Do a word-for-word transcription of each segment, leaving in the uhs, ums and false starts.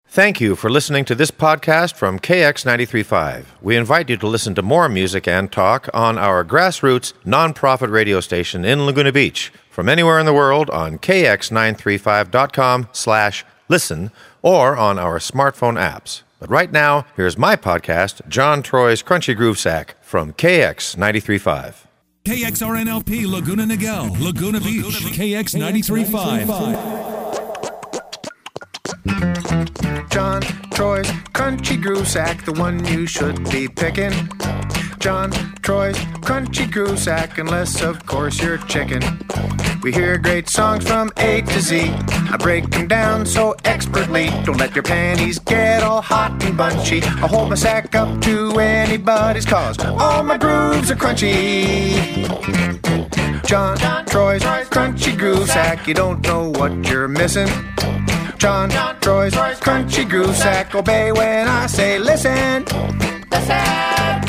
Thank you for listening to this podcast from K X ninety-three point five. We invite you to listen to more music and talk on our grassroots, nonprofit radio station in Laguna Beach from anywhere in the world on K X nine thirty-five dot com slash listen or on our smartphone apps. But right now, here's my podcast, John Troy's Crunchy Groove Sack from K X ninety-three point five. K X R N L P Laguna Niguel, Laguna Beach, K X ninety-three point five. John Troy's Crunchy Groove Sack, the one you should be picking. John Troy's Crunchy Groove Sack, unless of course you're chicken. We hear great songs from A to Z. I break them down so expertly. Don't let your panties get all hot and bunchy. I hold my sack up to anybody's cause all my grooves are crunchy. John Troy's Crunchy Groove Sack, you don't know what you're missing. John Troy's Crunchy Groove Sack, obey when I say listen. Listen.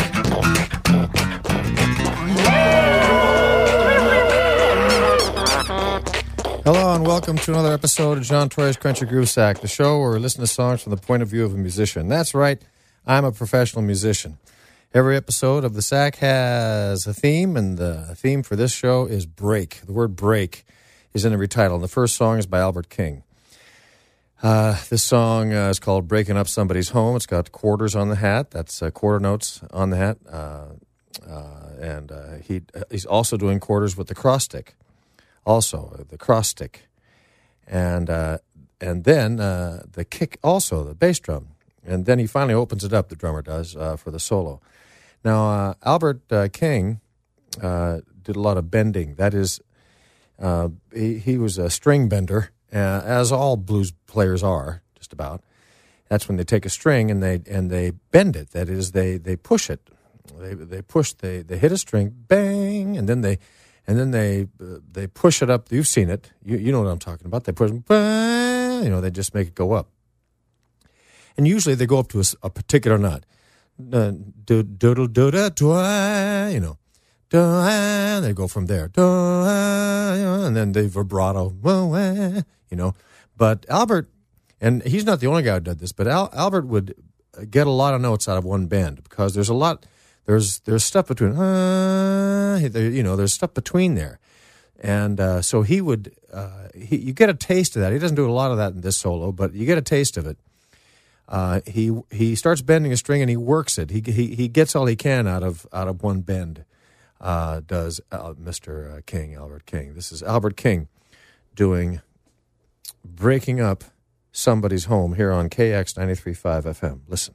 Hello and welcome to another episode of John Troy's Crunchy Groove Sack, the show where we listen to songs from the point of view of a musician. That's right, I'm a professional musician. Every episode of the Sack has a theme, and the theme for this show is break. The word break is in every title, and the first song is by Albert King. Uh, this song uh, is called Breaking Up Somebody's Home. It's got quarters on the hat. That's uh, quarter notes on the hat. Uh, uh, and uh, he he's also doing quarters with the cross stick. Also, uh, the cross stick. And uh, and then uh, the kick also, the bass drum. And then he finally opens it up, the drummer does, uh, for the solo. Now, uh, Albert uh, King uh, did a lot of bending. That is, uh, he, he was a string bender. Uh, as all blues players are, just about. That's when they take a string and they and they bend it. That is, they they push it. They they push. They they hit a string, bang, and then they and then they uh, they push it up. You've seen it. You you know what I'm talking about. They push, bang, you know, they just make it go up. And usually they go up to a, a particular note. Uh, do do do do da do, you know. And they go from there, and then they vibrato, you know. But Albert, and he's not the only guy who did this, but Al, Albert would get a lot of notes out of one bend because there's a lot, there's there's stuff between, uh, you know, there's stuff between there, and uh, so he would, uh, he, you get a taste of that. He doesn't do a lot of that in this solo, but you get a taste of it. Uh, he he starts bending a string and he works it. He he he gets all he can out of out of one bend. Uh, does uh, Mister Uh, King, Albert King. This is Albert King doing Breaking Up Somebody's Home here on K X ninety-three point five F M. Listen.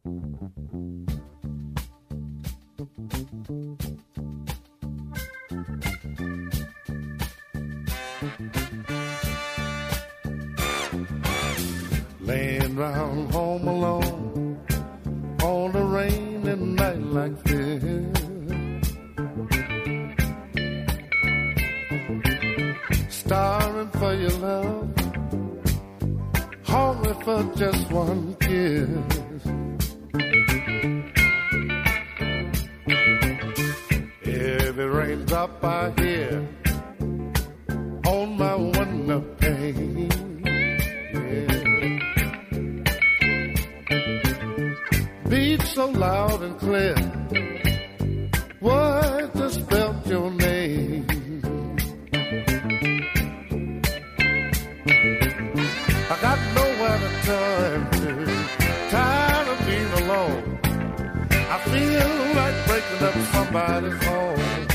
Laying round home alone on a rainy night like this, starving for your love, hungry for just one kiss. Every raindrop I hear on my window pane, yeah, beats so loud and clear, words that spelt your name. I got nowhere to turn to, tired of being alone. I feel like breaking up somebody's home.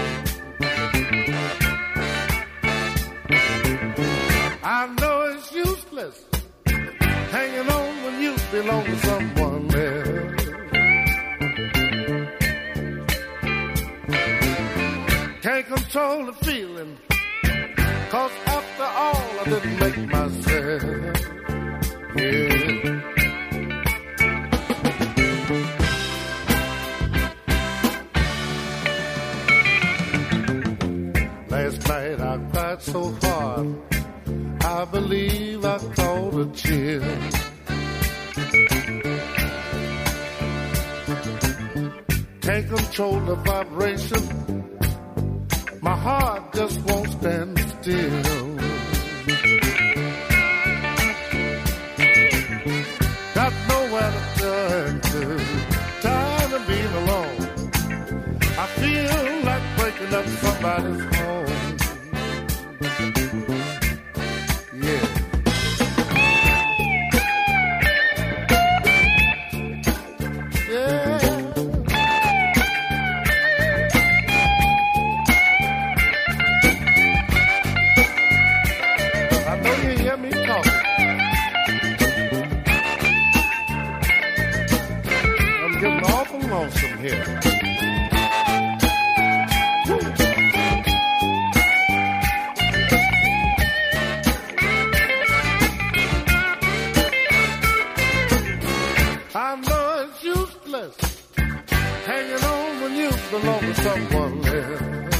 I know it's useless hanging on when you belong to someone else. Can't control the feeling, 'cause after all I didn't make myself, yeah. Last night I cried so hard, I believe I caught a chill. Can't control the vibration, my heart just won't stand still. breaking up somebody's home. Yeah. Yeah. I know you hear me talking. I'm getting awful lonesome here. I know it's useless hanging on when you belong to someone else.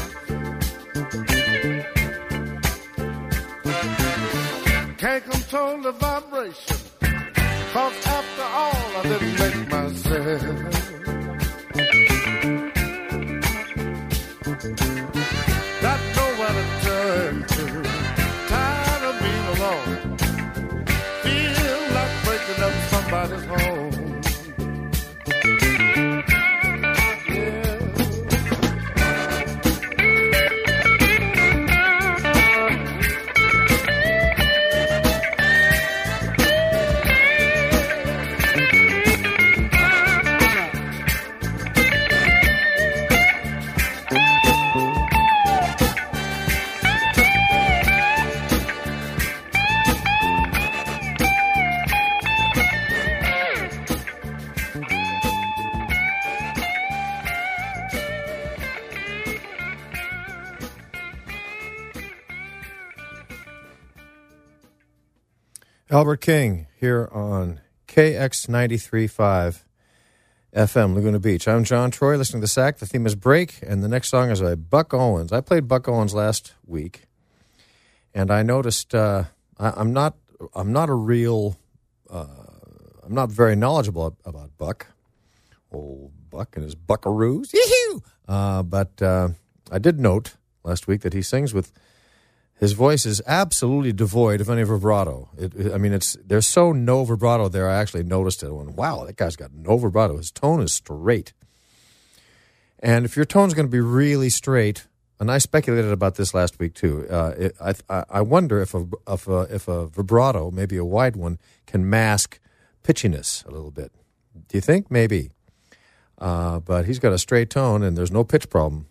Can't control the vibration, 'cause after all I didn't make myself. Got nowhere to turn to, tired of being alone. Feel like breaking up somebody's home. Albert King here on K X ninety-three point five F M, Laguna Beach. I'm John Troy, listening to the S A C. The theme is Break, and the next song is by Buck Owens. I played Buck Owens last week, and I noticed uh, I, I'm not I'm not a real uh, I'm not very knowledgeable about Buck, old Buck and his buckaroos. Yee-hoo! Uh, but uh, I did note last week that he sings with. His voice is absolutely devoid of any vibrato. It, it, I mean, it's there's so no vibrato there. I actually noticed it. I went, wow, that guy's got no vibrato. His tone is straight. And if your tone's going to be really straight, and I speculated about this last week too. Uh, it, I I wonder if a, if a if a vibrato, maybe a wide one, can mask pitchiness a little bit. Do you think? Maybe. Uh, but he's got a straight tone, and there's no pitch problem.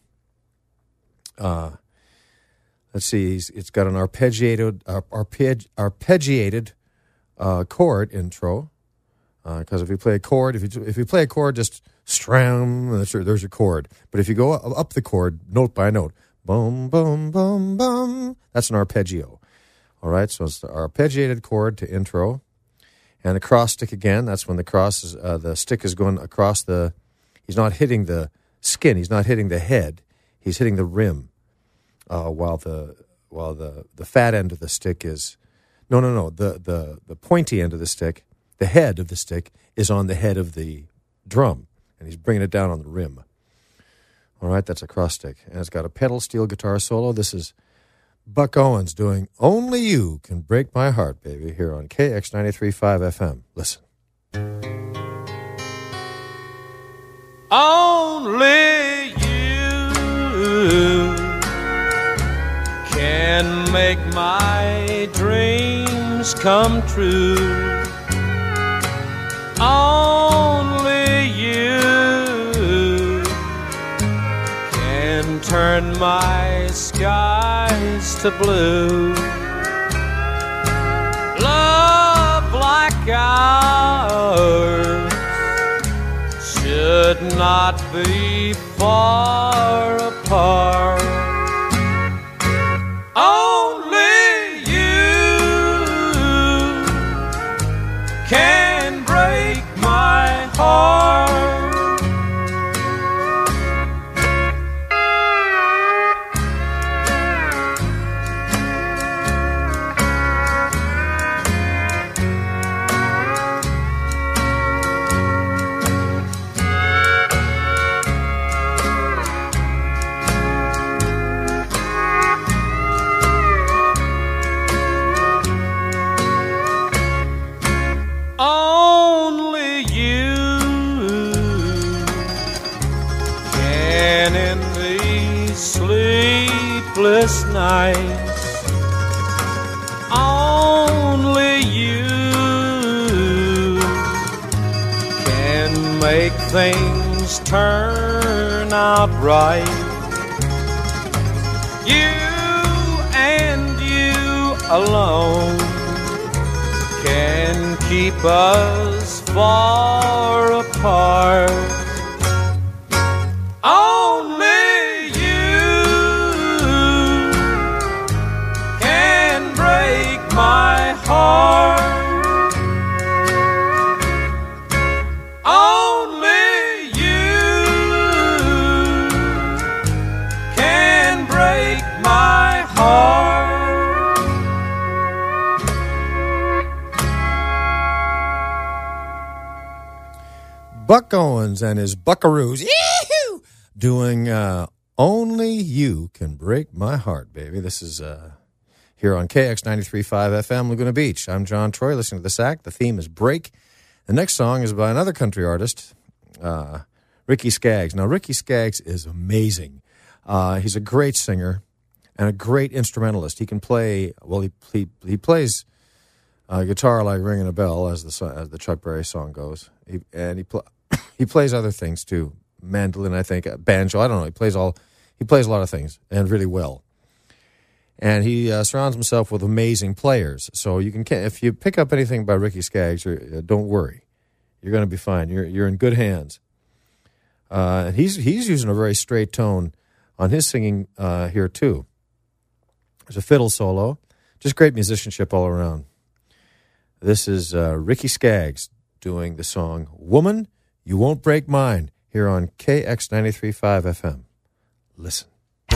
Uh. Let's see, it's got an arpeggiated, uh, arpeg, arpeggiated uh, chord intro. Because uh, if you play a chord, if you if you play a chord, just strum, there's your, there's your chord. But if you go up the chord, note by note, boom, boom, boom, boom, that's an arpeggio. All right, so it's the arpeggiated chord to intro, and the cross stick again. That's when the cross is uh, the stick is going across the. He's not hitting the skin. He's not hitting the head. He's hitting the rim. Uh, while the while the, the fat end of the stick is no no no the, the the pointy end of the stick, the head of the stick is on the head of the drum, and he's bringing it down on the rim. All right, that's a cross stick, and it's got a pedal steel guitar solo. This is Buck Owens doing "Only You Can Break My Heart," baby, here on K X ninety-three point five F M. Listen. Only you can make my dreams come true. Only you can turn my skies to blue. Love like ours should not be far apart. Only you can break my heart. endless nights. Only you can make things turn out right. You and you alone can keep us far apart. Only you can break my heart. Only you can break my heart. Buck Owens and his Buckaroos Yee-hoo! doing uh, Only You Can Break My Heart, baby. This is uh, here on K X ninety-three point five F M, Laguna Beach. I'm John Troy, listening to the Sack. The theme is Break. The next song is by another country artist, uh, Ricky Skaggs. Now, Ricky Skaggs is amazing. Uh, he's a great singer and a great instrumentalist. He can play, well, he he, he plays uh, guitar like ringing a bell, as the as the Chuck Berry song goes. He, and he pl- he plays other things too, mandolin, I think, banjo. I don't know. He plays all he plays a lot of things and really well. And he uh, surrounds himself with amazing players. So you can, if you pick up anything by Ricky Skaggs, uh, don't worry, you're going to be fine. You're you're in good hands. Uh, he's he's using a very straight tone on his singing uh, here too. There's a fiddle solo, just great musicianship all around. This is uh, Ricky Skaggs doing the song "Woman, You Won't Break Mine" here on K X ninety-three point five F M. Listen.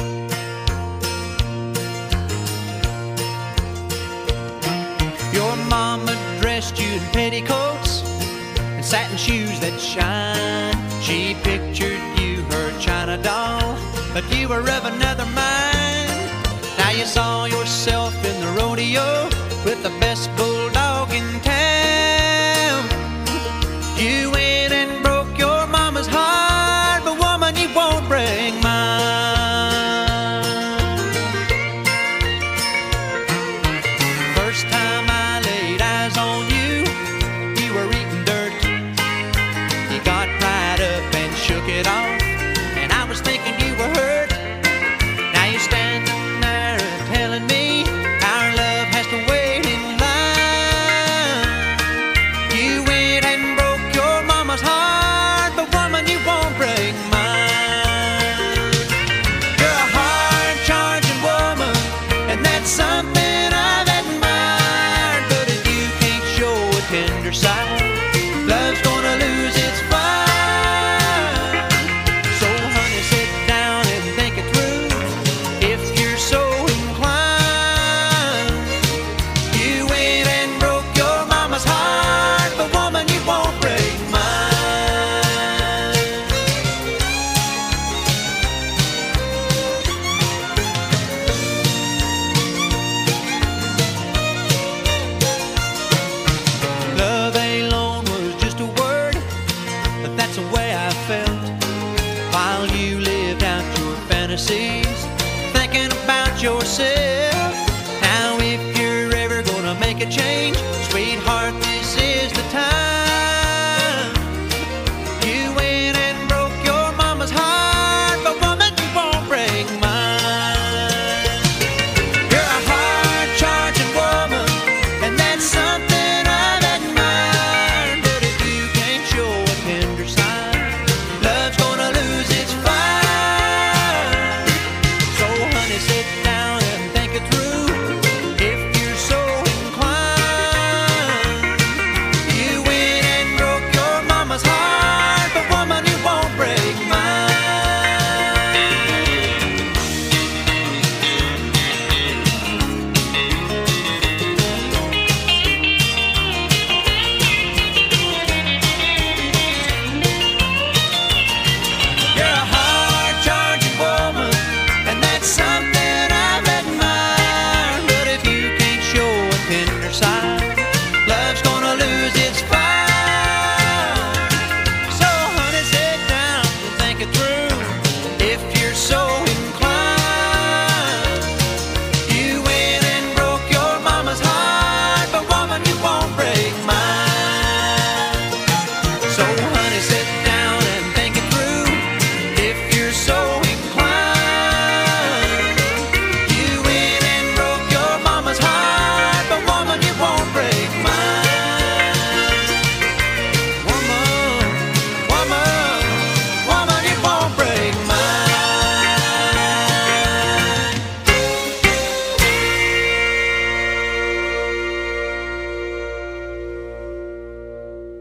Your mama dressed you in petticoats and satin shoes that shine. She pictured you her china doll, but you were of another mind. Now you saw yourself in the rodeo with the best bulldog in town. You went and broke your mama's heart, but woman, you won't break mine. First time I laid eyes on you, you were eating dirt. You got right up and shook it off, and I was thinking you were hurt. Now you're standing there telling me our love has to wait in line. You went and broke your mama's heart, but woman, you won't break mine. You're a hard-charging woman, and that's something I've admired. But if you can't show a tender side, love's gonna lose its fire. So honey, sit down and think it through, if you're so inclined. You went and broke your mama's heart, but woman, you won't break mine. Love alone was just a word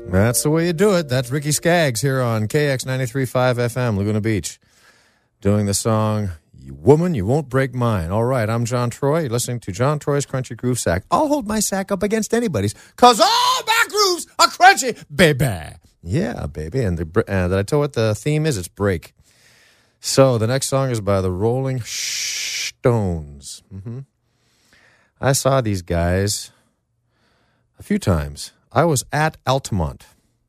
That's the way you do it. That's Ricky Skaggs here on K X ninety-three point five F M, Laguna Beach, doing the song, "You Woman, You Won't Break Mine." All right, I'm John Troy. You're listening to John Troy's Crunchy Groove Sack. I'll hold my sack up against anybody's, because all my grooves are crunchy, baby. Yeah, baby. And, the, and did I tell you what the theme is? It's break. So the next song is by the Rolling Stones. Mm-hmm. I saw these guys a few times. I was at Altamont,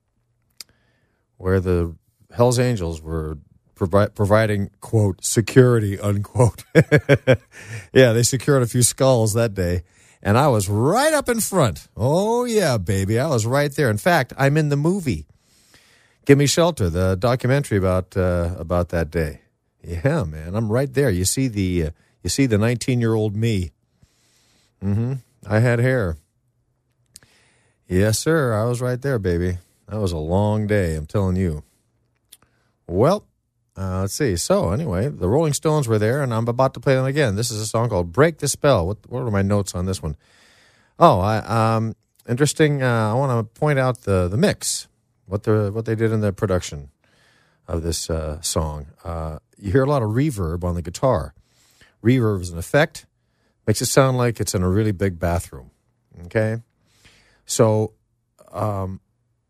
where the Hells Angels were provi- providing, quote, security, unquote. Yeah, they secured a few skulls that day, and I was right up in front. Oh, yeah, baby, I was right there. In fact, I'm in the movie, Give Me Shelter, the documentary about uh, about that day. Yeah, man, I'm right there. You see the uh, you see the nineteen-year-old me. Mm-hmm. I had hair. Yes, sir. I was right there, baby. That was a long day, I'm telling you. Well, uh, let's see. So, anyway, the Rolling Stones were there, and I'm about to play them again. This is a song called "Break the Spell." What, what are my notes on this one? Oh, I, um, interesting. Uh, I want to point out the the mix, what the what they did in the production of this uh, song. Uh, you hear a lot of reverb on the guitar. Reverb is an effect, makes it sound like it's in a really big bathroom. Okay. So um,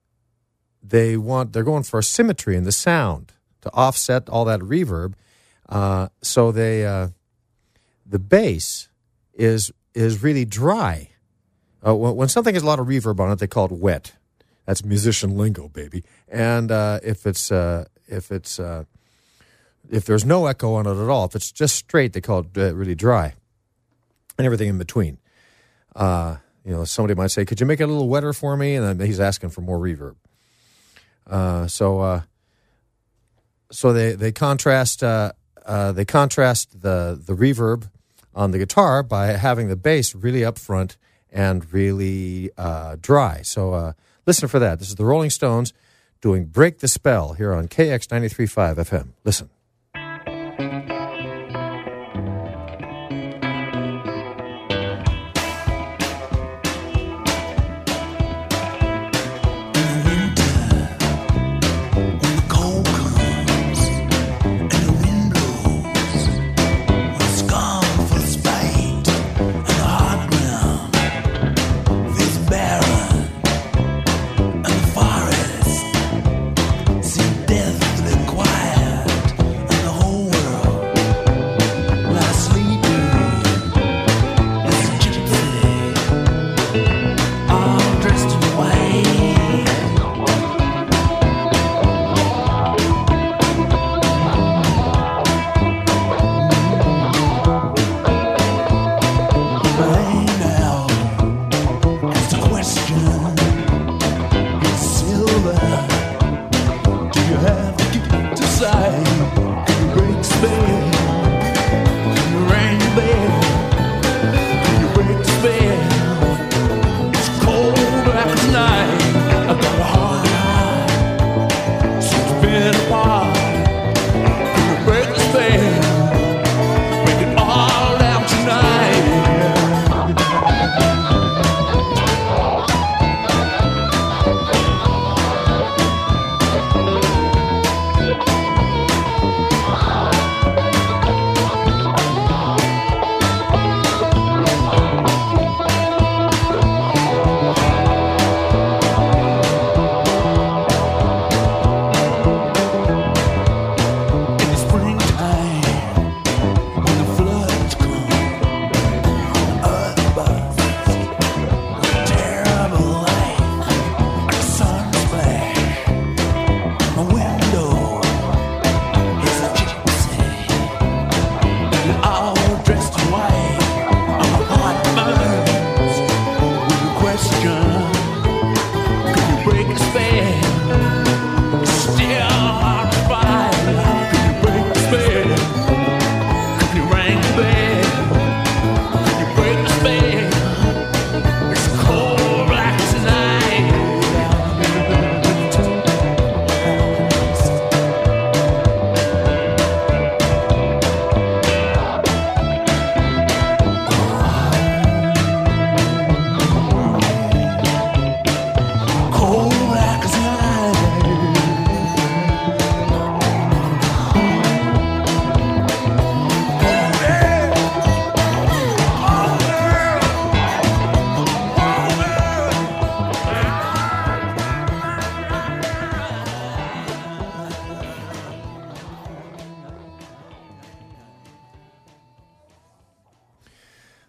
they want they're going for symmetry in the sound to offset all that reverb. Uh, so they uh, the bass is is really dry. Uh, when, when something has a lot of reverb on it, they call it wet. That's musician lingo, baby. And uh, if it's uh, if it's uh, if there's no echo on it at all, if it's just straight, they call it uh, really dry, and everything in between. Uh, You know, somebody might say, "Could you make it a little wetter for me?" And then he's asking for more reverb. Uh, so, uh, so they they contrast uh, uh, they contrast the the reverb on the guitar by having the bass really up front and really uh, dry. So, uh, listen for that. This is the Rolling Stones doing "Break the Spell" here on K X ninety-three point five F M. Listen.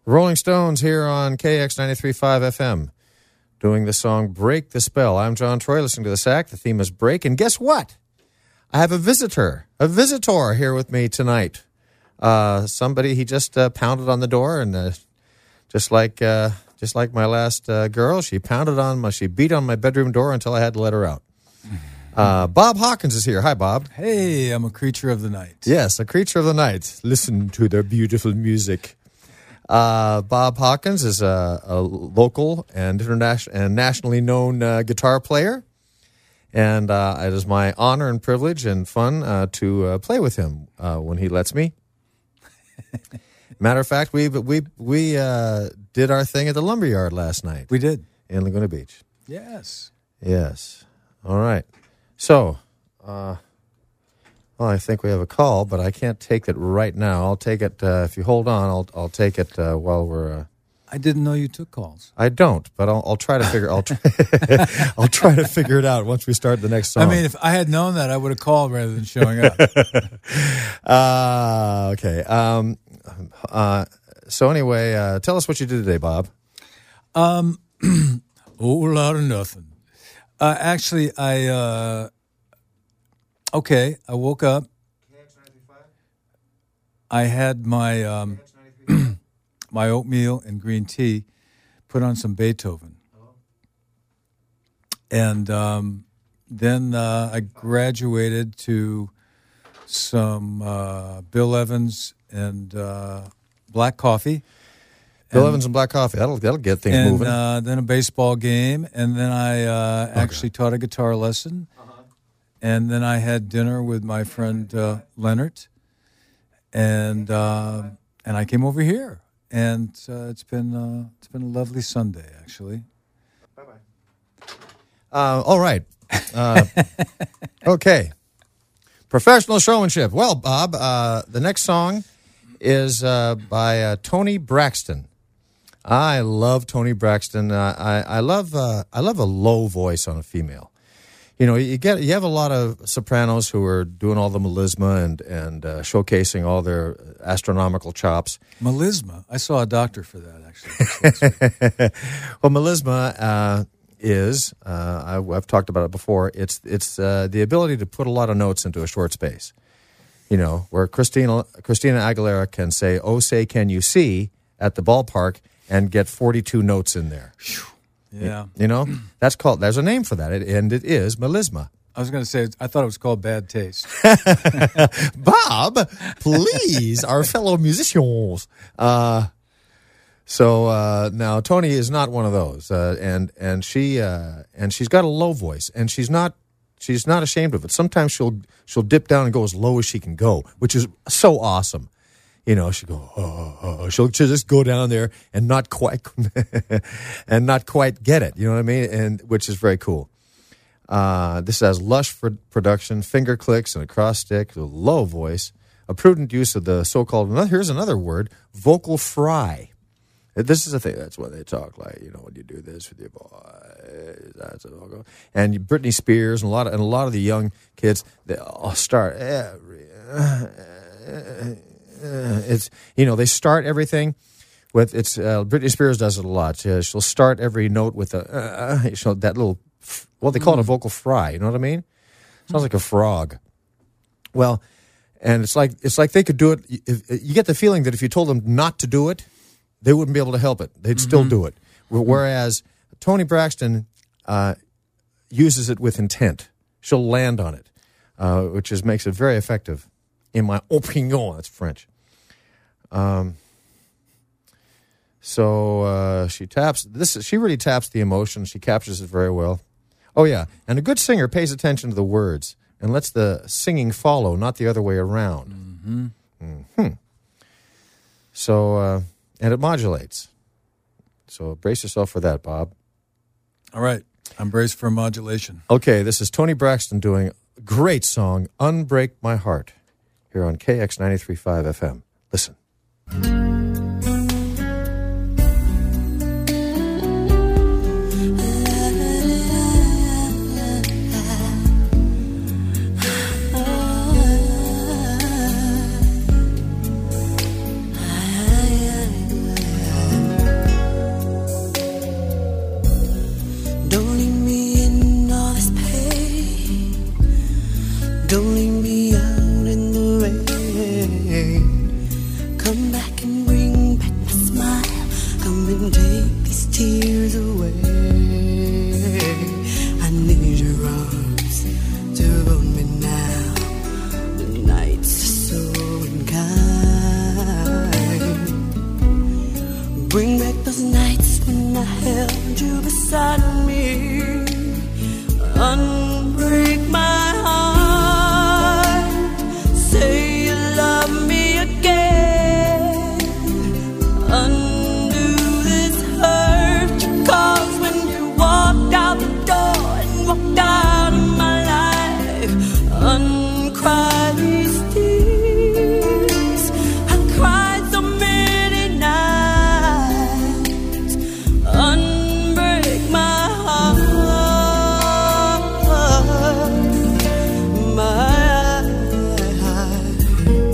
Rolling Stones here on K X ninety-three point five F M, doing the song Break the Spell. I'm John Troy, listening to the S A C. The theme is Break. And guess what? I have a visitor, a visitor here with me tonight. Uh, somebody, he just uh, pounded on the door, and uh, just like uh, just like my last uh, girl, she pounded on my, she beat on my bedroom door until I had to let her out. Uh, Bob Hawkins is here. Hi, Bob. Hey, I'm a creature of the night. Yes, a creature of the night. Listen to their beautiful music. Uh, Bob Hawkins is a, a local and international and nationally known uh, guitar player, and uh, it is my honor and privilege and fun uh, to uh, play with him uh, when he lets me. Matter of fact, we we we uh, did our thing at the Lumberyard last night. We did in Laguna Beach. Yes. Yes. All right. So. Uh, Well, I think we have a call, but I can't take it right now. I'll take it uh, if you hold on. I'll I'll take it uh, while we're. Uh, I didn't know you took calls. I don't, but I'll I'll try to figure. I'll try, I'll try to figure it out once we start the next song. I mean, if I had known that, I would have called rather than showing up. uh, okay. Um. Uh. So anyway, uh, tell us what you did today, Bob. Um. Whole lot of nothing. Uh, actually, I. Uh, Okay, I woke up. I had my um, my oatmeal and green tea, put on some Beethoven, and um, then uh, I graduated to some uh, Bill Evans and uh, black coffee. Bill and, Evans and black coffee. That'll that'll get things and, moving. Uh, then a baseball game, and then I uh, okay. actually taught a guitar lesson. And then I had dinner with my friend uh, Leonard, and uh, and I came over here, and uh, it's been uh, it's been a lovely Sunday, actually. Bye bye. Uh, all right. Uh, okay. Professional showmanship. Well, Bob, uh, the next song is uh, by uh, Toni Braxton. I love Toni Braxton. Uh, I I love uh, I love a low voice on a female. You know, you get you have a lot of sopranos who are doing all the melisma and and uh, showcasing all their astronomical chops. Melisma. I saw a doctor for that, actually. Well, melisma uh, is uh, I, I've talked about it before. It's it's uh, the ability to put a lot of notes into a short space. You know, where Christina Christina Aguilera can say, "Oh, say, can you see?" at the ballpark and get forty-two notes in there. Yeah. You know, that's called, there's a name for that, and it is melisma. I was going to say, I thought it was called bad taste. Bob, please, our fellow musicians. Uh, so uh, now Toni is not one of those, uh, and and she uh, and she's got a low voice, and she's not she's not ashamed of it. Sometimes she'll she'll dip down and go as low as she can go, which is so awesome. You know, she go. Oh, oh, oh. She'll, she'll just go down there and not quite, and not quite get it. You know what I mean? And which is very cool. Uh, this has lush for production, finger clicks, and a cross stick, a low voice, a prudent use of the so-called. Here's another word: vocal fry. This is the thing. That's what they talk like. You know, when you do this with your voice, that's a vocal. And Britney Spears and a lot of and a lot of the young kids, they all start every. Uh, uh, Uh, it's you know they start everything with it's uh, Britney Spears does it a lot. Uh, she'll start every note with a uh, she'll, that little well they call it a vocal fry. You know what I mean? Sounds like a frog. Well, and it's like it's like they could do it. If, you get the feeling that if you told them not to do it, they wouldn't be able to help it. They'd mm-hmm. still do it. Whereas Toni Braxton uh, uses it with intent. She'll land on it, uh, which is makes it very effective. In my opinion, that's French. Um, so uh, she taps this. She really taps the emotion. She captures it very well. Oh yeah, and a good singer pays attention to the words and lets the singing follow, not the other way around. Mm-hmm. Mm-hmm. So uh, and it modulates. So brace yourself for that, Bob. All right, I'm braced for modulation. Okay, this is Toni Braxton doing a great song, "Unbreak My Heart." Here on K X ninety-three point five F M. Listen. unbreak my heart. Say you love me again. Undo this hurt you caused when you walked out the door and walked out of my life. Uncry these tears I cried so many nights. Unbreak my heart, my heart.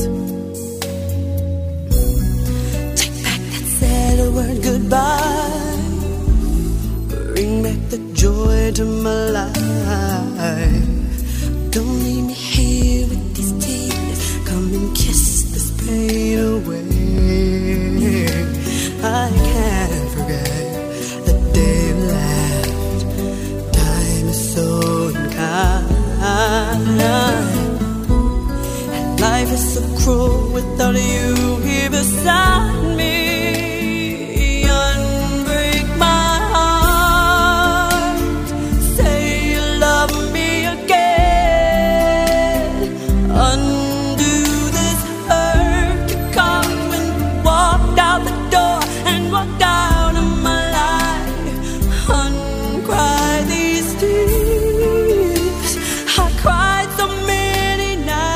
Take back that sad word goodbye. Bring back the joy to my life. Don't leave me here with these tears. Come and kiss this pain away. I can't forget the day you left. Time is so unkind, and life is so cruel without you here beside me. Unbreak my heart. Say you love me again. Undo this hurt you caused when you walked out the door and walked out of my life. Uncry these tears I cried so many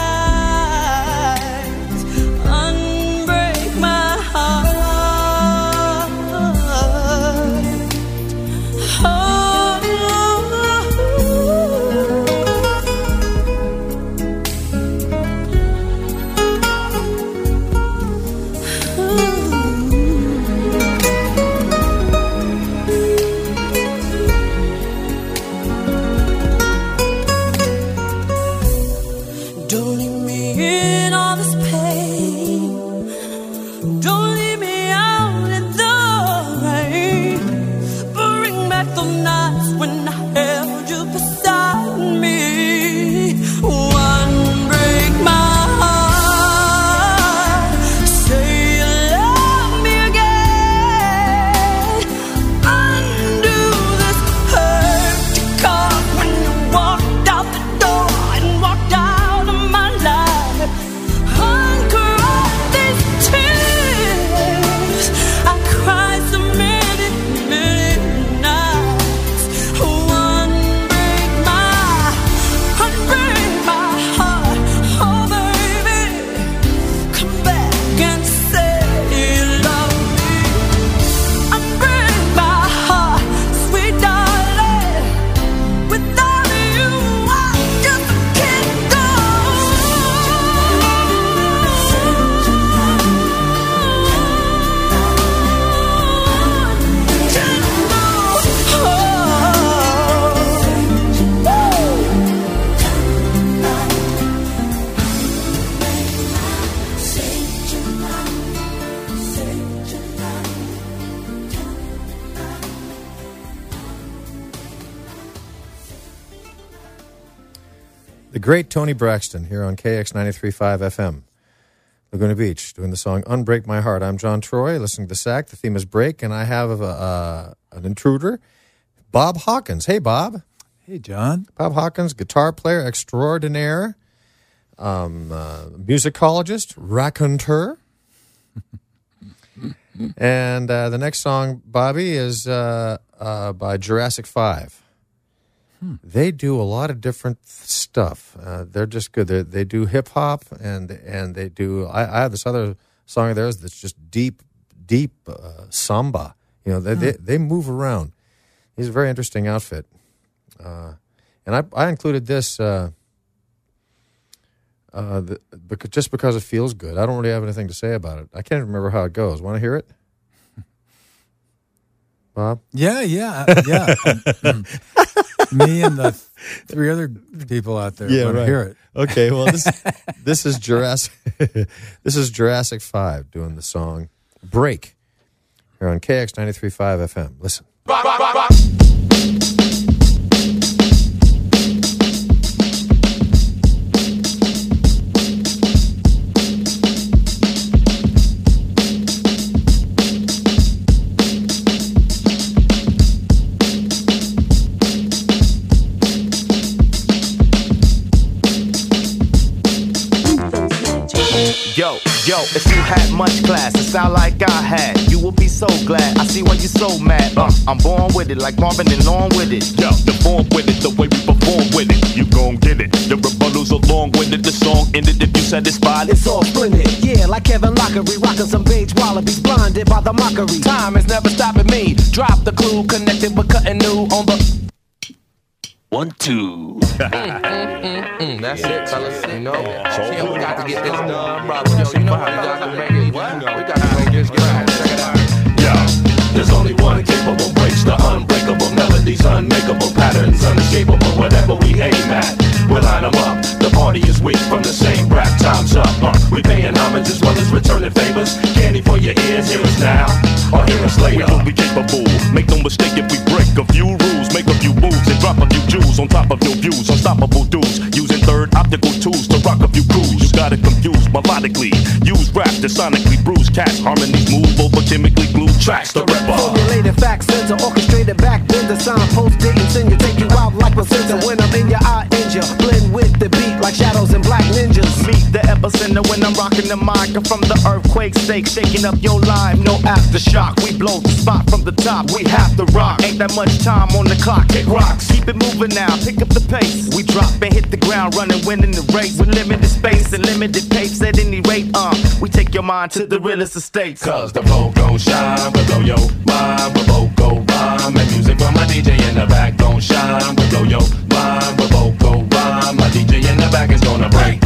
nights. Unbreak my heart. Don't leave me in all this pain. Don't leave me out in the rain. Bring back the nights when I held you beside me. Unbreak my heart. Say you love me again. Undo this hurt you caused when you walked out the door and walked out of my life. Uncry these tears I cried so many, many nights. Unbreak my, unbreak my heart. Oh baby, come back and say you love me. Unbreak my heart, sweet darling. Without you, I'm just a kid The great Tony Braxton here on K X ninety-three point five F M, Laguna Beach, doing the song Unbreak My Heart. I'm John Troy, listening to S A C. The theme is Break, and I have a, uh, an intruder, Bob Hawkins. Hey, Bob. Hey, John. Bob Hawkins, guitar player extraordinaire, um, uh, musicologist, raconteur. And uh, the next song, Bobby, is uh, uh, by Jurassic five. Hmm. They do a lot of different stuff. Uh, they're just good. They're, they do hip hop, and and they do. I, I have this other song of theirs that's just deep, deep uh, samba. You know, they, hmm. they they move around. He's a very interesting outfit, uh, and I I included this uh, uh, the, because, just because it feels good. I don't really have anything to say about it. I can't remember how it goes. Want to hear it, Bob? Yeah, yeah, yeah. Me and the three other people out there yeah, want right. to hear it. Okay, well, this this is Jurassic this is Jurassic five doing the song Break here on K X ninety-three point five F M. Listen. Rock, rock, rock, rock. Yo, yo, if you had much class, a style like I had, you will be so glad. I see why you're so mad. Uh, I'm born with it, like Marvin and Lawn with it. Yo, the form with it, the way we perform with it, you gon' get it. The rebuttals along with it, the song ended if you satisfied. It's all splendid, yeah, like Kevin Lockery, rocking some beige wallabies, blinded by the mockery. Time is never stopping me. Drop the clue, connected with cutting new on the one, two. mm, mm, mm, mm. That's yeah. it, fellas. You know, yeah, we got to get this done, brother. Yo, you know how we got to make it. What? We got to make this get out. Check it out. Yo, there's only one capable breaks the unbreakable melodies, unmakeable patterns, unescapable. Whatever we aim at, we'll line them up. The party is weak from the same rap. Time's up. Uh, we paying homage as well as returning favors. Candy for your ears. Hear us now or hear us later. We will be capable. Make no mistake if we break a few rules, make a few moves, and drop a few jewels on top of your views. Unstoppable dudes using third optical tools to rock a few crews. You got it confused melodically. Use rap to sonically bruise cats. Harmonies move over chemically glued tracks. The ripper. Formulated facts, center, orchestrated back. Then the signpost didn't send you, take you out like placenta. When I'm in your eye, injure, blend with the beat like shadows and black ninjas. Meet the epicenter when I'm rocking the mic. I'm from the earthquake stake, shaking up your life. No aftershock, we blow the spot from the top. We have to rock. Ain't that much time on the clock. Kick rocks, keep it moving now. Pick up the pace. We drop and hit the ground running, winning the race with limited space and limited pace at any rate. Uh, we take your mind to the realest estates. Cause the flow gon' shine, we blow your mind, we both go rhyme. And music from my D J in the back gon' shine, we blow your mind, we both go rhyme. My D J in the back is gonna break.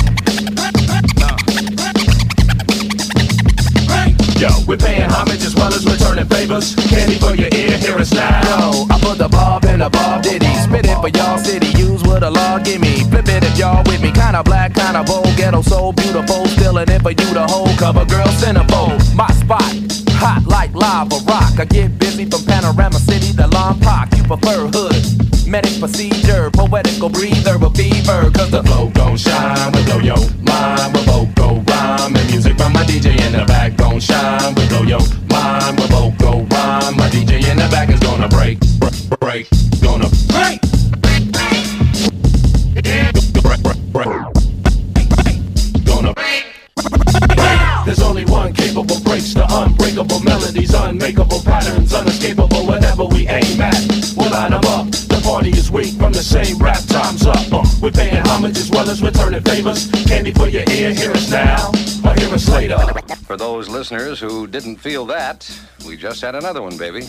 Yo, we're paying homage as well as returning favors. Candy for your ear, hear us now. Yo, I put the bob in a bob diddy. Spit it for y'all city, use what the law give me. Flip it if y'all with me. Kinda black, kinda bold, ghetto so beautiful. Stealing it for you to hold, cover girl centerfold. My spot, hot like lava rock. I get busy from Panorama City to Lompoc. You prefer hood, medic procedure, poetical breather, a fever. Cause the flow gon' shine, we blow your mind, we both go rhyme. And music from my D J in the back gon' shine, we blow your mind, we both go rhyme. My D J in the back is gonna break, break, break, gonna break. Gonna break. There's only one capable breaks the unbreakable melodies, unmakeable patterns, unescapable. Whatever we aim at, we'll line them up. The party is weak from the same rap. Time's up. Uh, we're paying homage as well as returning favors. Candy for your ear, hear us now or hear us later. For those listeners who didn't feel that, we just had another one, baby.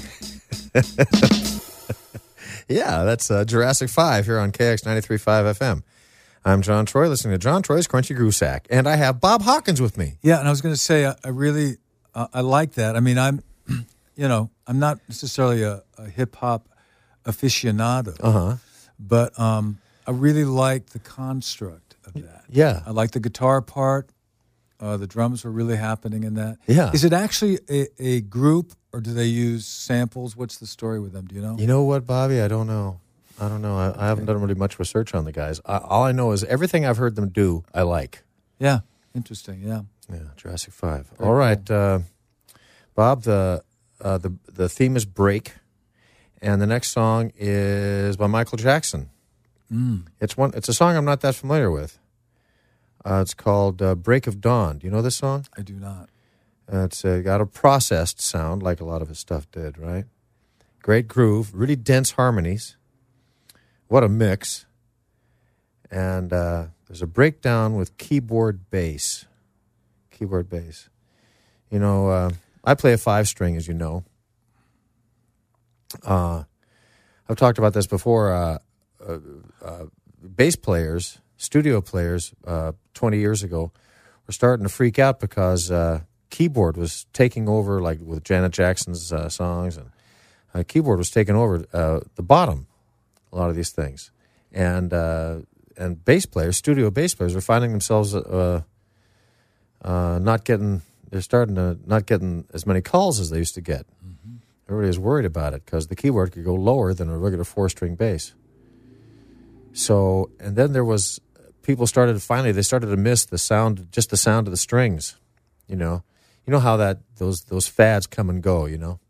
Yeah, that's uh, Jurassic five here on K X ninety-three point five F M. I'm John Troy, listening to John Troy's Crunchy Groove Sack, and I have Bob Hawkins with me. Yeah, and I was going to say, I, I really, uh, I like that. I mean, I'm, you know, I'm not necessarily a, a hip-hop aficionado, uh-huh. but um, I really like the construct of that. Yeah. I like the guitar part. Uh, the drums were really happening in that. Yeah. Is it actually a, a group, or do they use samples? What's the story with them? Do you know? You know what, Bobby? I don't know. I don't know. I, okay. I haven't done really much research on the guys. I, all I know is everything I've heard them do, I like. Yeah. Interesting. Yeah. Yeah. Jurassic five. Very all right, cool. uh, Bob. The uh, the the theme is "Break," and the next song is by Michael Jackson. Mm. It's one. It's a song I'm not that familiar with. Uh, it's called uh, "Break of Dawn." Do you know this song? I do not. Uh, it's uh, got a processed sound, like a lot of his stuff did. Right. Great groove, really dense harmonies. What a mix. And uh, there's a breakdown with keyboard bass. Keyboard bass. You know, uh, I play a five-string, as you know. Uh, I've talked about this before. Uh, uh, uh, bass players, studio players, uh, twenty years ago, were starting to freak out because uh, keyboard was taking over, like with Janet Jackson's uh, songs, and uh, keyboard was taking over uh, the bottom. A lot of these things, and uh, and bass players, studio bass players, are finding themselves uh, uh, not getting. They're starting to not getting as many calls as they used to get. Mm-hmm. Everybody is worried about it because the keyboard could go lower than a regular four-string bass. So, and then there was people started finally. They started to miss the sound, just the sound of the strings. You know, you know how that those those fads come and go. You know,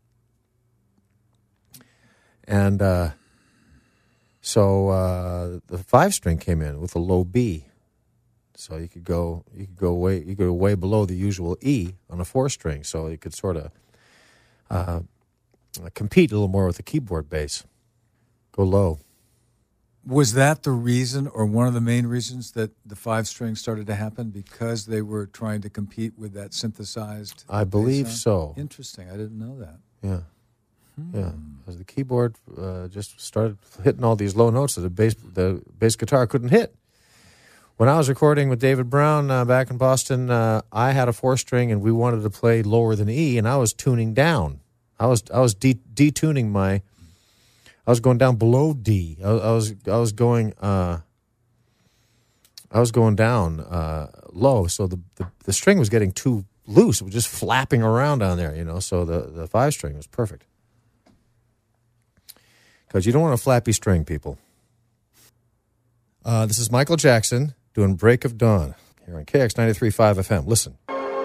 and. Uh, So uh, the five-string came in with a low B. So you could go you could go way you could go way below the usual E on a four string. So you could sort of uh, compete a little more with the keyboard bass. Go low. Was that the reason, or one of the main reasons, that the five string started to happen, because they were trying to compete with that synthesized? I believe bass so. sound? Interesting. I didn't know that. Yeah. Yeah, as the keyboard uh, just started hitting all these low notes that the bass the bass guitar couldn't hit. When I was recording with David Brown uh, back in Boston, uh, I had a four string and we wanted to play lower than E, and I was tuning down. I was I was de- detuning my. I was going down below D. I, I was I was going uh, I was going down uh, low, so the, the the string was getting too loose. It was just flapping around on there, you know. So the the five string was perfect. Because you don't want a flappy string, people. Uh, this is Michael Jackson doing Break of Dawn here on K X ninety-three point five F M. Listen.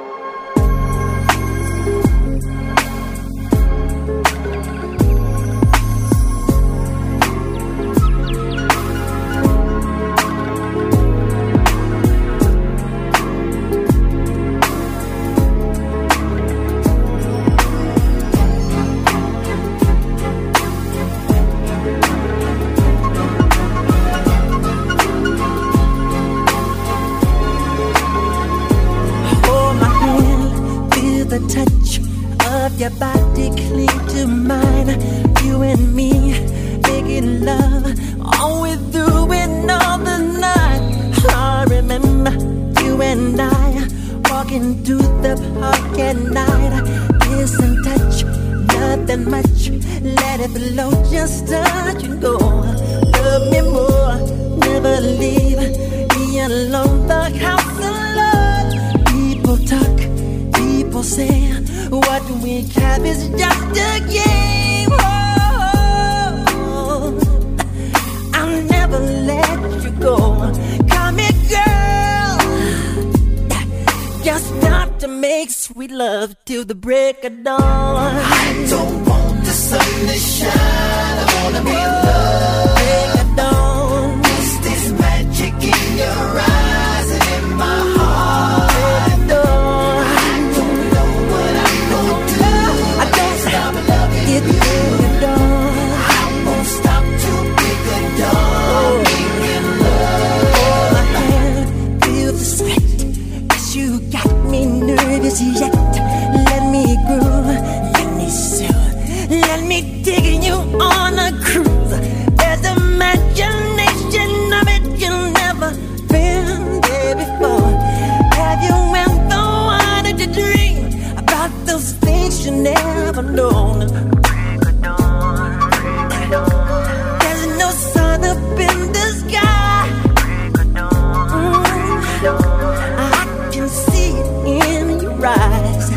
Your body cling to mine, you and me making love all we do and all the night. I remember you and I walking through the park at night, kiss and touch, nothing much. Let it flow, just touch and go. Love me more, never leave me alone. The house of love. People talk, people say, what we have is just a game. Oh, I'll never let you go. Come here, girl. Just start to make sweet love till the break of dawn. I don't want the sun to shine. I wanna be loved. Break of dawn. Is this magic in your eyes and in my heart? Break of dawn. I don't know what I'm gonna do. I don't stop loving you. It's break of dawn. I won't stop till break of dawn. Making love. Hold my hand, feel the sweat. 'Cause you got me nervous yet. Let me groove, let me soothe, let me take you on a cruise. There's imagination of it you've never been there before. Have you ever wanted to dream about those things you never known? There's no sun up in the sky. Mm, I can see it in your eyes.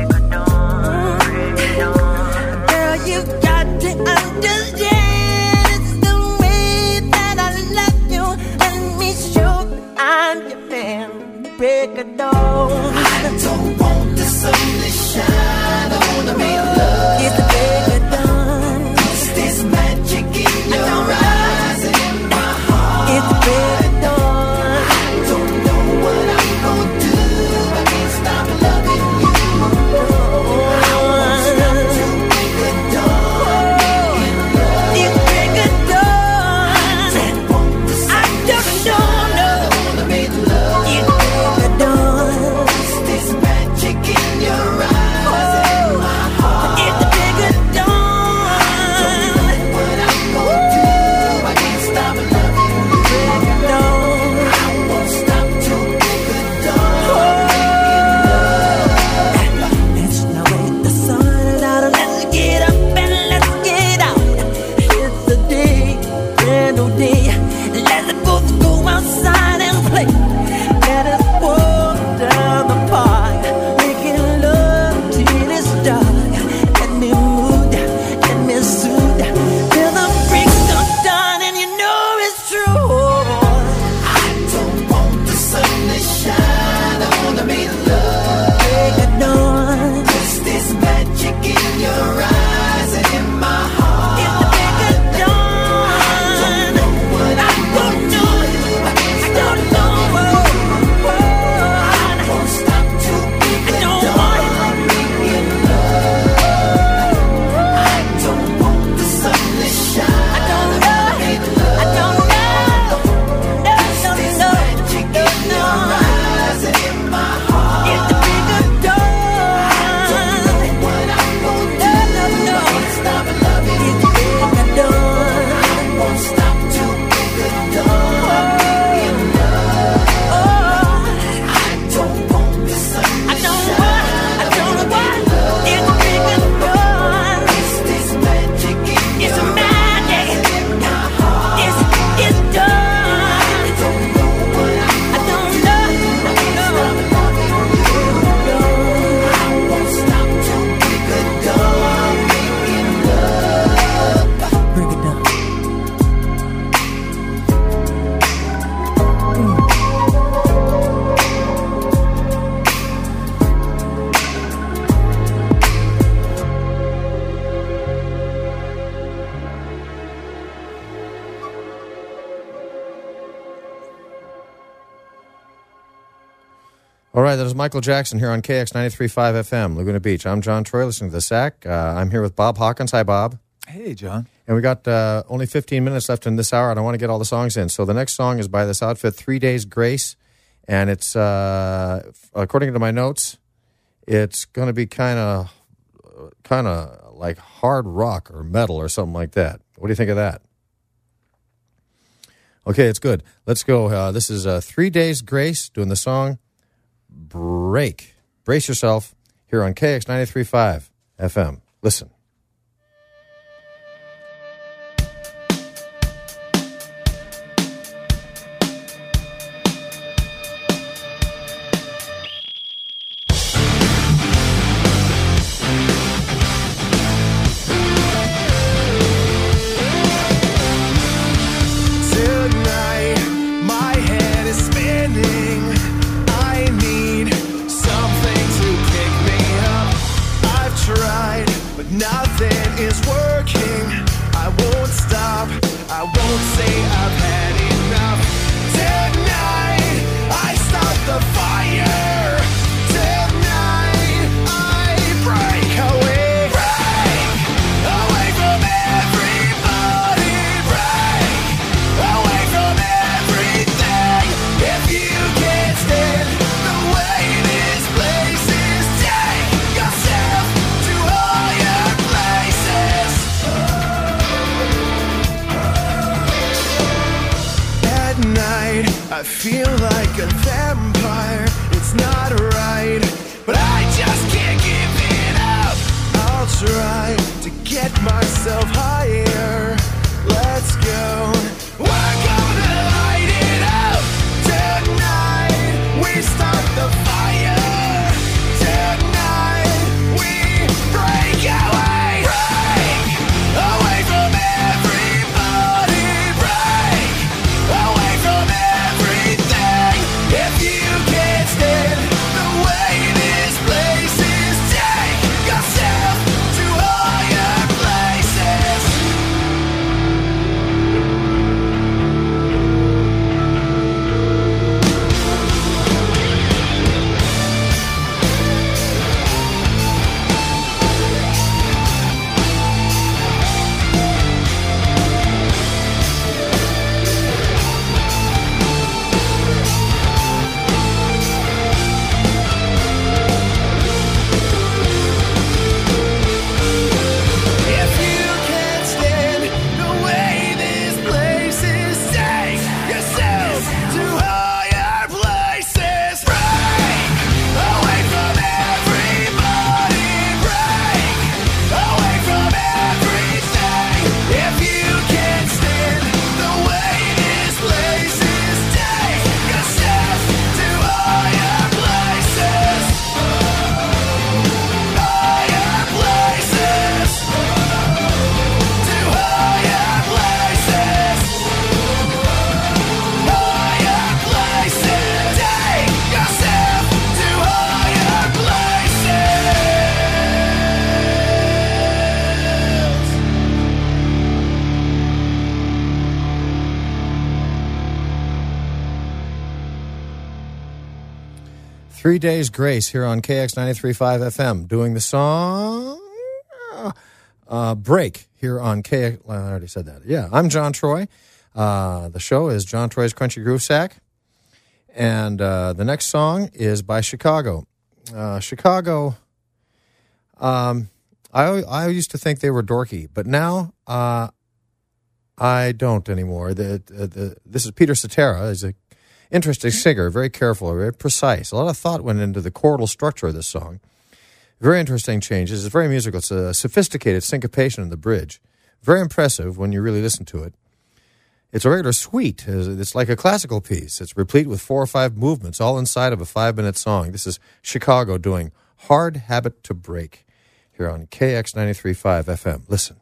You got to understand it's the way that I love you. Let me show that I'm your man. Break a dawn. I don't want the sun to shine. I wanna make love. It's the break of dawn. 'Cause there's magic in your eyes and in my heart. It's the break of dawn. I don't know what I'm gonna do. I can't stop loving you. I won't stop till break of dawn. It's break of dawn. I just don't know. It's break of dawn. All right, that is Michael Jackson here on K X ninety-three point five F M, Laguna Beach. I'm John Troy, listening to The Sack. Uh, I'm here with Bob Hawkins. Hi, Bob. Hey, John. And we got uh, only fifteen minutes left in this hour, and I want to get all the songs in. So the next song is by this outfit, Three Days Grace, and it's, uh, according to my notes, it's going to be kind of kind of like hard rock or metal or something like that. What do you think of that? Okay, it's good. Let's go. Uh, this is uh, Three Days Grace doing the song Break. Brace yourself here on K X ninety-three point five F M. Listen. I feel like a vampire, it's not right, but I just can't give it up. I'll try to get myself higher. Let's go. We're gonna light it up tonight. We start the fire tonight. We break away, break away from everybody, break away from everything. If you can't stand the way this place is, take yourself to higher places. If you can't stand the way this place is, take yourself to higher places. Break away from everybody, break away from everything. If you can't stand the way this place is, take yourself to higher places. Higher places. To higher places. Higher places. Take yourself to higher places. Three Days Grace here on K X ninety-three point five F M, doing the song uh, Break here on K X. Well, I already said that. Yeah, I'm John Troy. Uh, the show is John Troy's Crunchy Groove Sack. And uh, the next song is by Chicago. Uh, Chicago, um, I, I used to think they were dorky, but now uh, I don't anymore. The, the, the, this is Peter Cetera. He's a interesting singer, very careful, very precise. A lot of thought went into the chordal structure of this song. Very interesting changes. It's very musical. It's a sophisticated syncopation in the bridge. Very impressive when you really listen to it. It's a regular suite. It's like a classical piece. It's replete with four or five movements, all inside of a five-minute song. This is Chicago doing Hard Habit to Break here on K X ninety-three point five F M. Listen.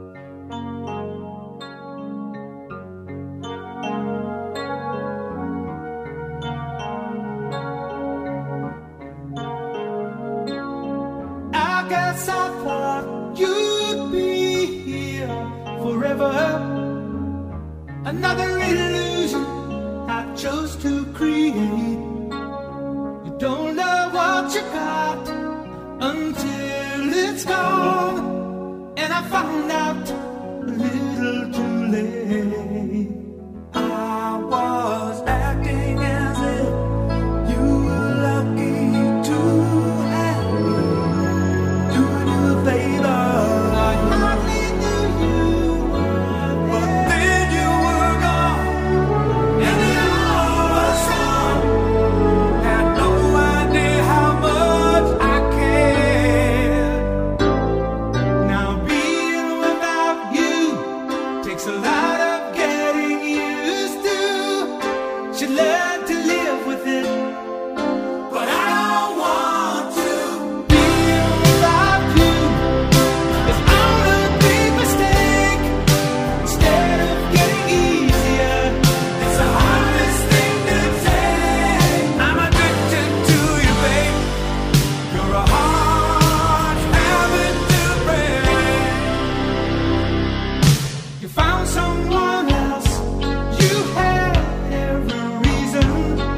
I guess I thought you'd be here forever. Another illusion I chose to create. You don't found out a little too late. I was acting as if you were lucky to have me, doing you a favor. I hardly knew you, but then you were gone, and it all was wrong. Had no idea how much I cared. Now being without you takes a lot of getting used to. Should learn to live with it, but I don't want to. Being without you is all a big mistake. Instead of getting easier, it's the hardest thing to take. I'm addicted to you, babe. You're a hard habit to break. You found someone else. You had every reason.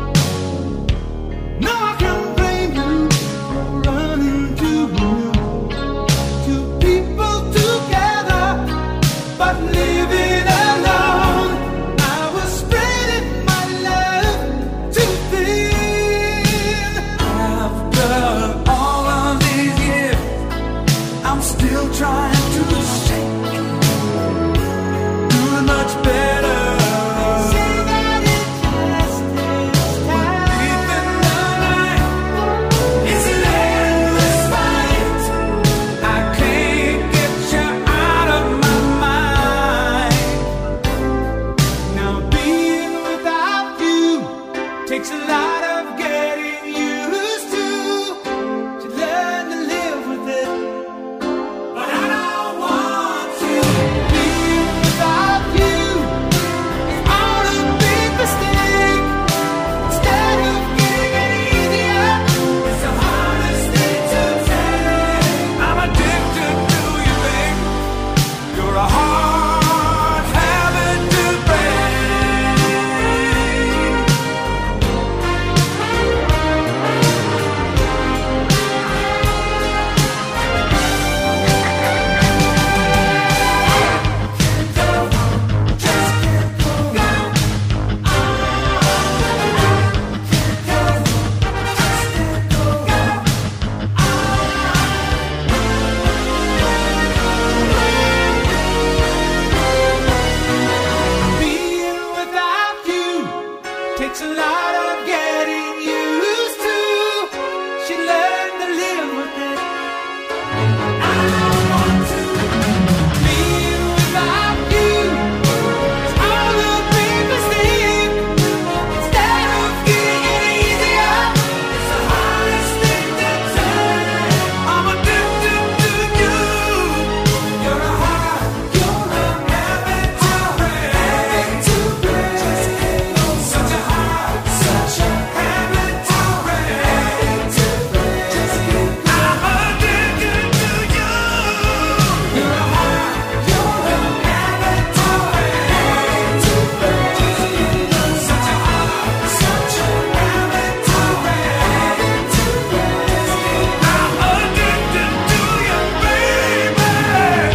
No, I can't blame you for running to you. Two people together, but living alone. I was spreading my love too thin. After all of these years, I'm still trying to shake, doing much better. Say that it just takes time. Deep in the night, it's an endless fight. I can't get you out of my mind. Now being without you takes a lot of getting used to. Should learn to live with it, but I don't want to. Being without you is all a big mistake. Instead of getting it easier, it's the hardest thing to take. I'm addicted to you, babe. You're a hard habit to break. Being without you takes a lot of getting used to. Should learn to live with it. I don't want to. Being without you is all a big mistake. Instead of getting it easier, it's the hardest thing to take. I'm addicted to you. You're a hard, you're a habit to break. To break. Such a hard, such a habit to break. To break. I'm addicted to you. You're a hard, you're a habit to break. To break. Such a hard, such a habit to break. To break. I'm addicted to you, baby.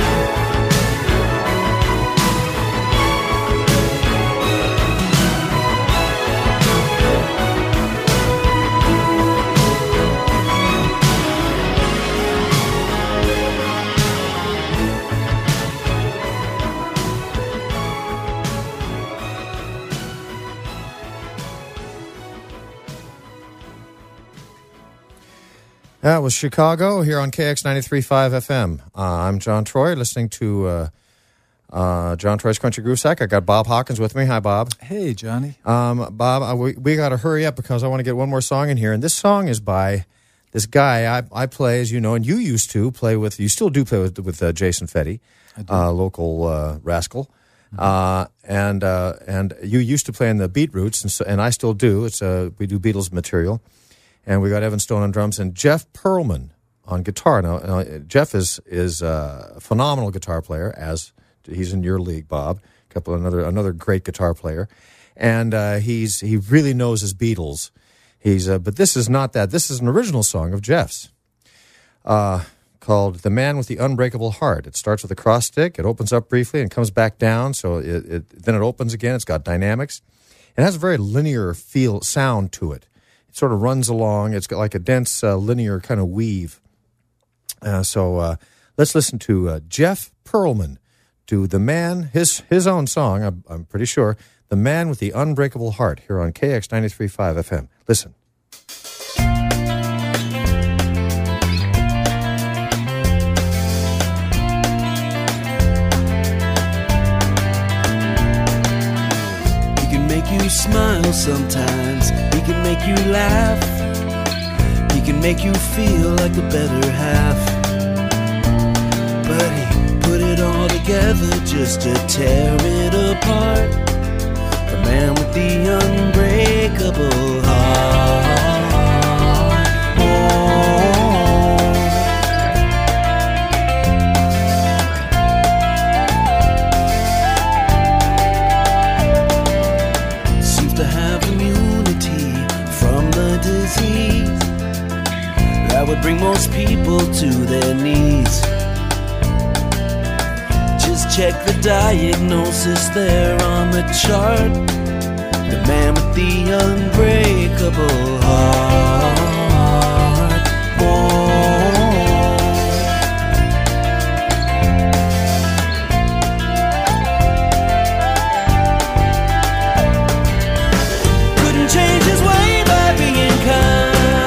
That was Chicago here on K X ninety-three point five F M. Uh, I'm John Troy, listening to uh, uh, John Troy's Country Groove Sack. I got Bob Hawkins with me. Hi, Bob. Hey, Johnny. Um, Bob, uh, we, we got to hurry up because I want to get one more song in here. And this song is by this guy I, I play, as you know, and you used to play with, you still do play with, with uh, Jason Fetty, uh, local uh, rascal. Mm-hmm. Uh, and uh, and you used to play in the Beat Roots, and, so, and I still do. It's uh, we do Beatles material. And we got Evan Stone on drums and Jeff Pearlman on guitar. Now, now Jeff is is a phenomenal guitar player, as he's in your league, Bob. A couple another another great guitar player, and uh, he's he really knows his Beatles. He's uh, but this is not that. This is an original song of Jeff's. Uh, called The Man with the Unbreakable Heart. It starts with a cross stick. It opens up briefly and comes back down. So it, it, then it opens again. It's got dynamics. It has a very linear feel sound to it. It sort of runs along. It's got like a dense uh, linear kind of weave. Uh, so uh, let's listen to uh, Jeff Pearlman do The Man, his his own song, I'm, I'm pretty sure, The Man with the Unbreakable Heart, here on K X ninety-three point five F M. Listen. He can make you smile sometimes. He can make you laugh. He can make you feel like the better half. But he put it all together just to tear it apart. The man with the unbreakable heart. Oh. Seems to have immunity from the disease that would bring most people to their knees. Just check the diagnosis there on the chart. The man with the unbreakable heart. Oh. Couldn't change his way by being kind.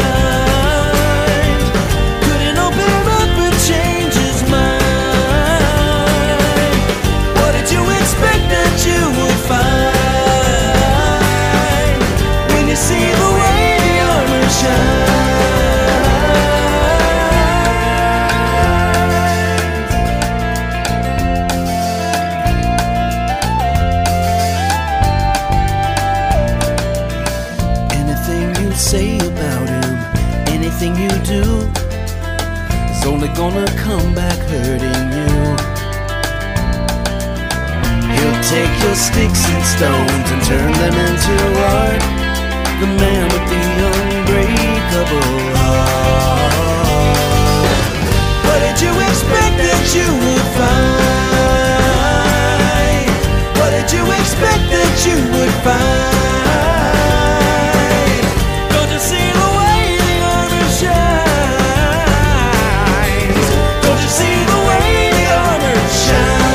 Couldn't open up or change his mind. Expect that you would find when you see the way the armor shines. Anything you say about him, anything you do, is only gonna come back hurting you. He'll take your sticks and stones and turn them into art. The man with the unbreakable heart. What did you expect that you would find? What did you expect that you would find? Don't you see the way the armor shines? Don't you see the way the armor shines?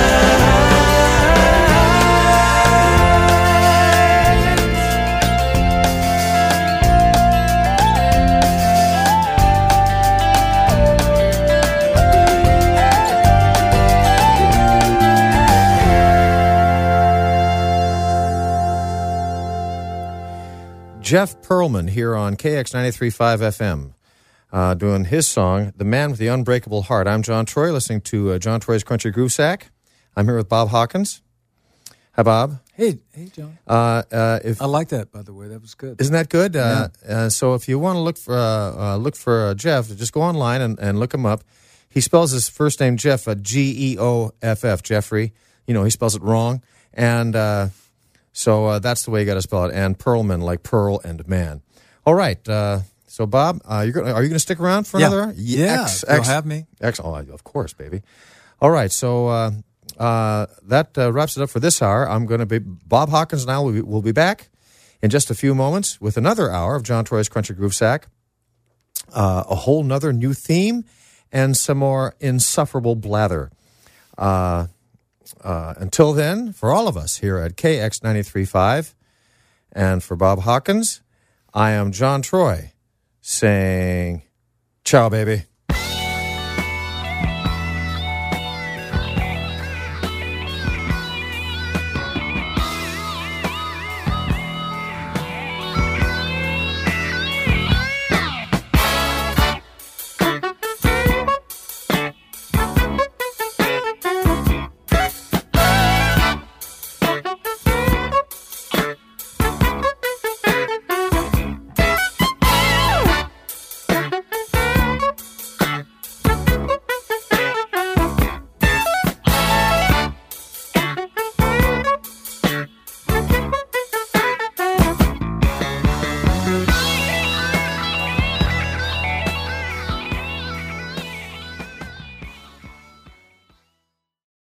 Jeff Pearlman here on K X ninety-three point five F M, uh, doing his song, The Man with the Unbreakable Heart. I'm John Troy, listening to uh, John Troy's Country Groove Sack. I'm here with Bob Hawkins. Hi, Bob. Hey, hey, John. Uh, uh, if, I like that, by the way. That was good. Isn't that good? Yeah. Uh, uh, so if you want to look for uh, uh, look for uh, Jeff, just go online and, and look him up. He spells his first name Jeff, uh, G E O F F, Jeffrey. You know, he spells it wrong. And uh, so uh, that's the way you got to spell it. And Pearlman, like pearl and man. All right. Uh, so, Bob, uh, you're gonna, are you going to stick around for Yeah. another hour? Yeah, X, you'll X, have me. X, oh, of course, baby. All right. So uh, uh, that uh, wraps it up for this hour. I'm going to be, Bob Hawkins and I will be, will be back in just a few moments with another hour of John Troy's Country Groove Sack. Uh, a whole nother new theme and some more insufferable blather. Uh, uh, until then, for all of us here at K X ninety-three point five, and for Bob Hawkins, I am John Troy saying, ciao, baby.